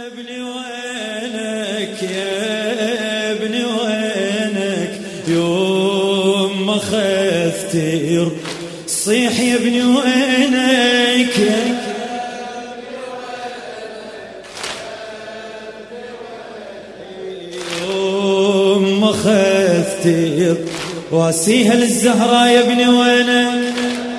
ابني وينك يا ابني وينك يوم ما خفتي صيح يا ابني وينك يوم ما خفتي واسيها للزهراء يا ابني وينك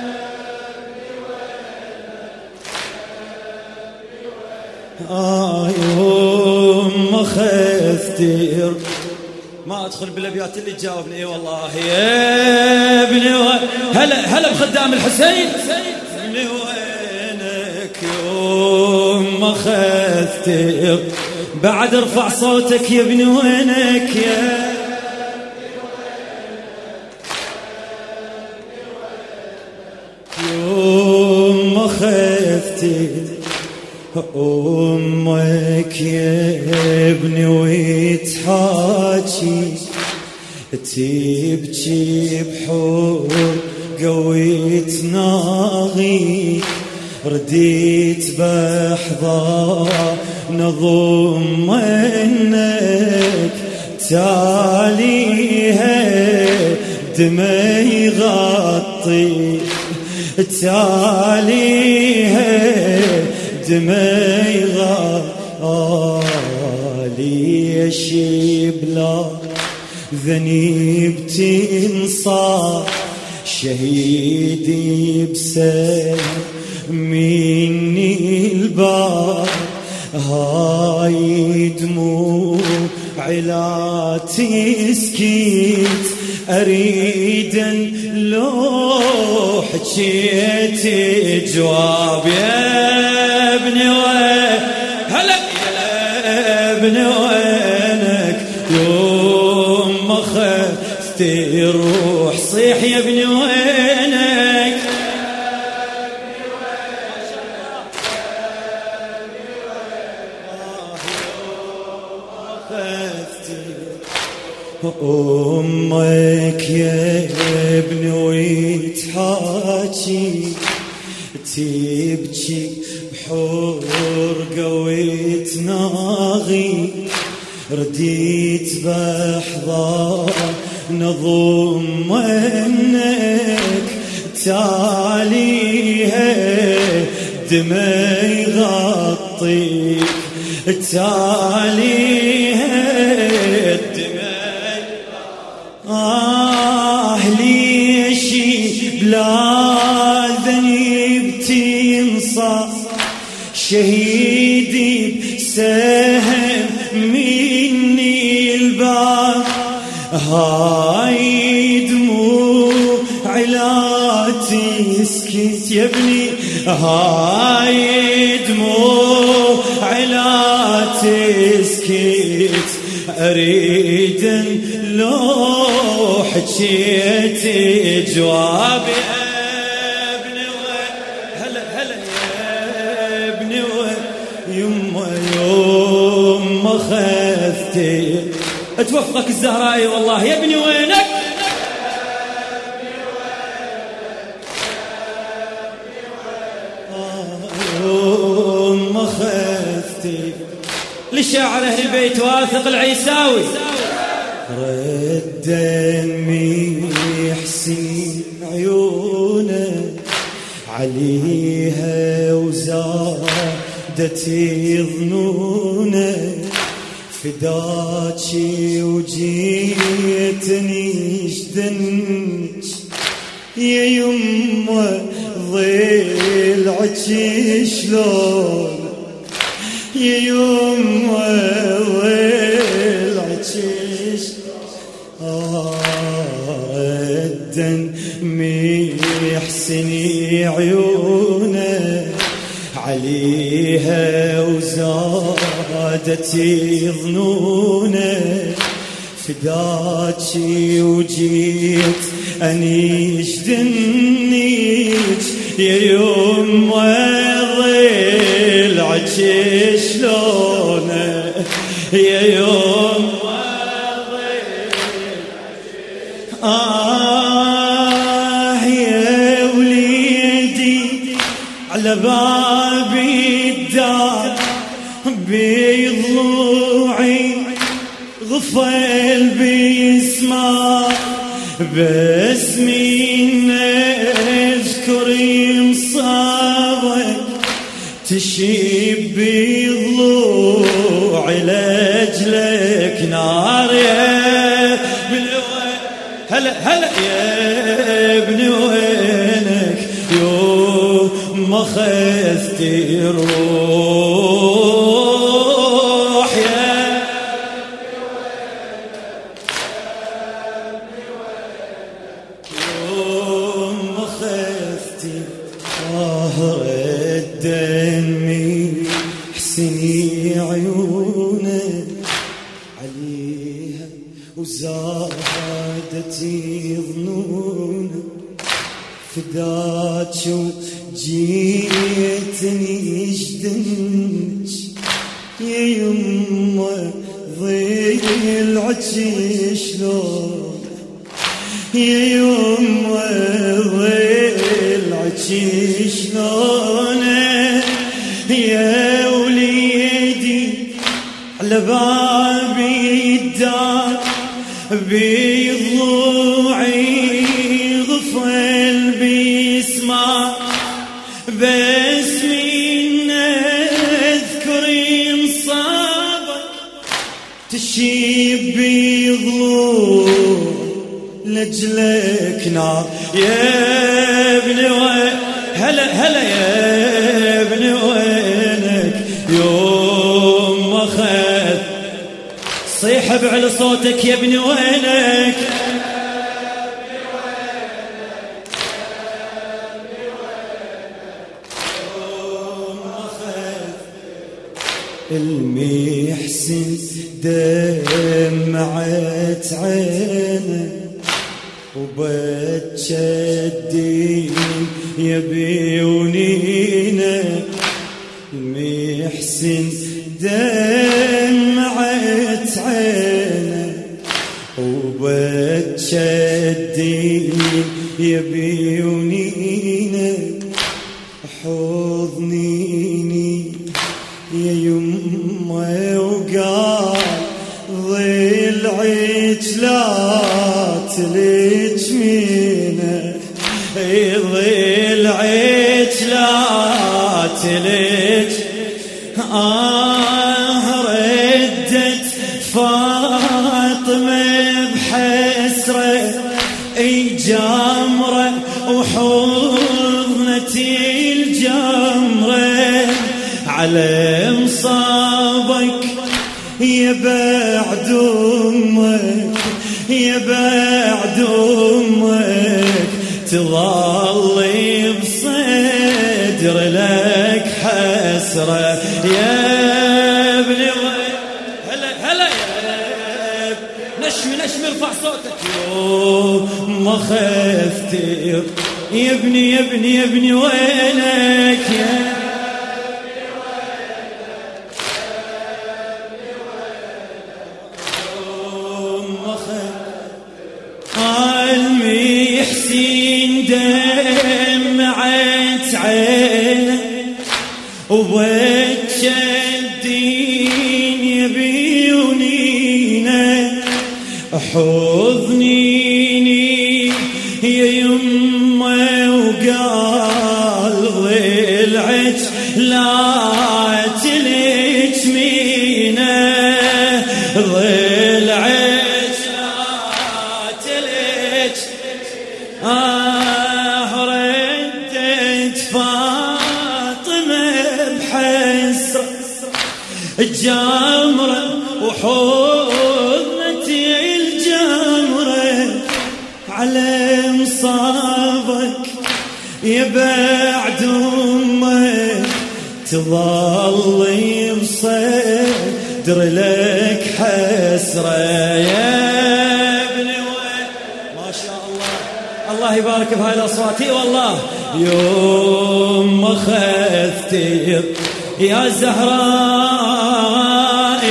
يوم ما خفتي ما ادخل بالابيات اللي تجاوبني. اي والله يا ابني هلا بخدام الحسين ابني وينك يوم ما خفتي بعد ارفع صوتك يا ابني وينك يا يوم ما خفتي أمك يا ابني ويتحاكي تبكي بحور قوي تناغي رديت بحضان ضمنك تاليها دمي يغطي تاليها دمي غالي شبلا ذنيب تنصار شهيدي بسم مني البار هاي دموع لا تسكت أريد لو حكيت جواب يا ابني هلا يا ابني وينك يوم ما خفتي روح صيح يا ابني وينك أمك يا ابني ويتحاكي تبكي بحور قوي تناغي رديت بحضان ضمنك تاليها دمي يغطيك تاليها ليش بلا ذنب تنصى شهيدي سهم مني الباب هاي دموع لا تسكت يا ابني هاي دموع لا تسكت أريد لو حكيت جواب يا ابني هلا يا ابني يما يوم ما خفتي اتوفقك الزهراء والله يا ابني وينك يوم ما خفتي لشاعر اهل البيت واثق العيساوي رد دمي يحسن عيونه عليها وزادت ظنونه فداكي وجيتني جدنك يا يمه ضلعك شلون يا يمه ضلعك الدم يحسني عيونه عليها وزادت ظنونه فداكي وجيت أنيش دنيك يا يمه ضلعك شلونه يا يمه يا وليدي على باب الدار بضلوعي غفل بيسمع باسمي اذكر مصابك تشيب بضلوعي لاجلك نار يا ابن هلا هلا يا ابن وينك يوم ما خذت روح يا يوم ما خذت ظهر الدمي حسني عيونك عليها وزادتي ظنونك فداك وجيتني جدنك يا يمه ضلعك شلون يا يمه ضلعك شلون يا وليدي على بابي الدار بضلوعي غفل بيسمع باسمي اذكر مصابك تشيب بضلوع لجلك نار يا ابن وين هلا هلا يا ابن وينك يوم ما خذ صيح بعلى صوتك يا ابن وينك المحسن دمعت عينه وبتشدين يبي ونينه المحسن دمعت عينه وبتشدين يبي ونينه حضنيني يا يمه وقال ضلعك لا تلجمينه ضلعك لا تلج ردت فاطمة بحسرة اي جمرة وحضنتي الجمرة على مصابك يا بعد امك يا بعد امك تظل بصدر لك حسرة يا ابن هلا هلا يا نشمي ارفع صوتك يوم ما خفت يا ابني يا ابني يا ابني وينك يا المحسن دمعت عينه وبتشدين يبي ونينه حضنيني يا يمه وقال ضلعك لا تلجمينه ضلعك ردت فاطمة بحسرة الجمرة وحضنتي الجمرة على مصابك يا بعد أمك تظل بصدر لك حسرة يا الله يبارك بهاي الأصوات والله يوم ما خذتي يا زهراء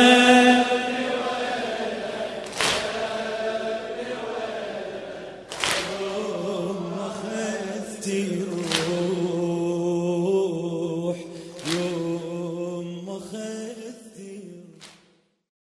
يوم ما خذتي روح يوم ما خذتي خذتي